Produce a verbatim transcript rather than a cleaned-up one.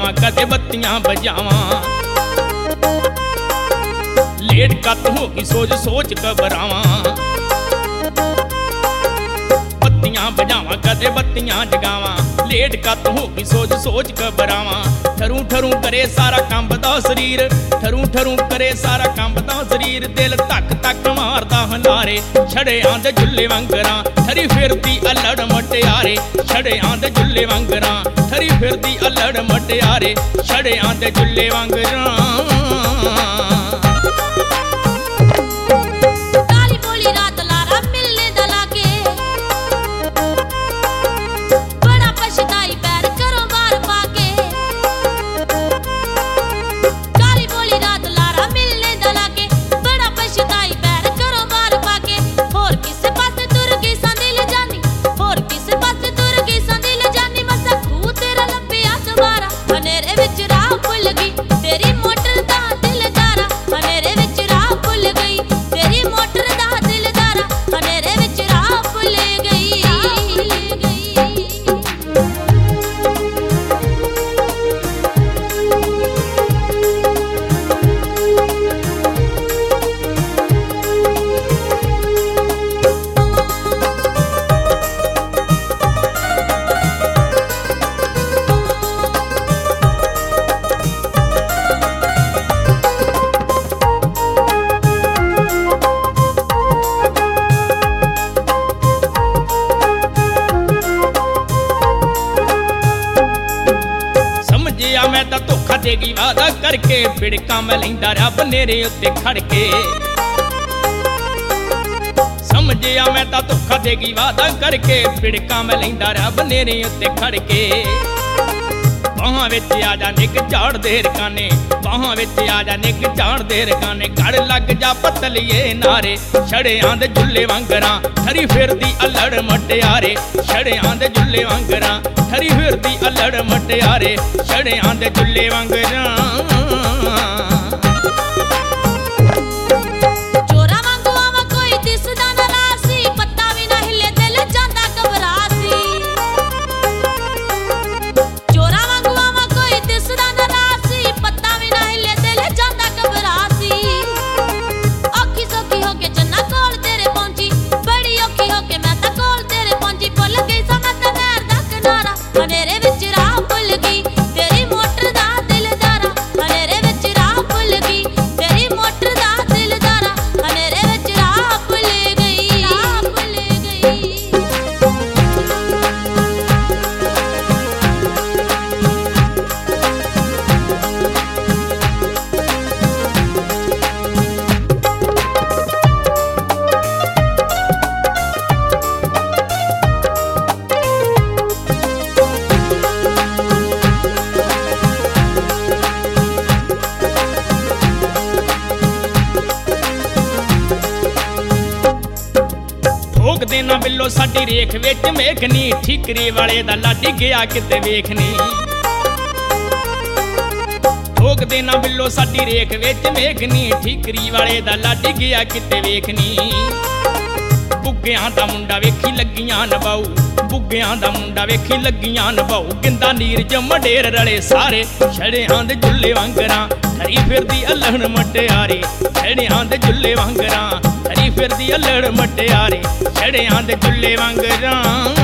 बजावां कदे बत्तियां बजावां। लेट कत होगी सोच सोच घबरावां। बत्तियां बजावां कदे बत्तियां जगावां। लेट कत होगी सोच सोच घबरावां। ठरू ठरू करे सारा कंबदा शरीर। ठरू ठरू करे सारा कंबदा शरीर। दिल धक धक मारदा हलारे। छड़ियां दे झुल्ले वांगरां ठरी फिरदी अल्लड़ मटियारे। छड़ियां दे झुल्ले वांगरां ठरी फिरदी अल्लड़ मटियारे। छड़ियां दे झुल्ले वांगरां। मैं तां धोखा देगी वादा करके। बिड़का मैं लैंदा रहा बनेरे उत्ते खड़के। समझिया मैं तां धोखा देगी वादा करके। बिड़का मैं लैंदा रहा बनेरे उत्ते खड़के। बाहां विच आ जा निक झाड़ दे रकाने। बाहां विच आ जा निक झाड़ दे रकाने। गड़ लग जा पतलिए नारे। छड़ियां दे झुल्ले वांगरां ठरी फिरदी अल्लड़ मटियारे। छड़ियां दे झुल्ले वांगरां ठरी फिरदी अल्लड़ मटियारे। छड़ियां दे झुल्ले वांगरां। देना बिल्लो साडी रेख विच मेखनी। ठीकरी वाले दा लाडी गया किते वेखनी। ठोक देना बिल्लो साडी रेख विच मेखनी। ठीकरी वाले दा लाडी गया किते वेखनी। बुग्गियां दा मुंडा वेखी लगियां नबाऊ। बुग्गियां दा मुंडा वेखी लगियां नबाऊ। गिंदा नीर च मडेर रले सारे। छड़ियां दे झुल्ले वांगरां ठरी फिरदी अल्लड़ मटियारे। छड़ियां दे झुल्ले वांगरां ठरी फिरदी अल्लड़ मटियारे। छड़ियां दे झुल्ले वांगरां।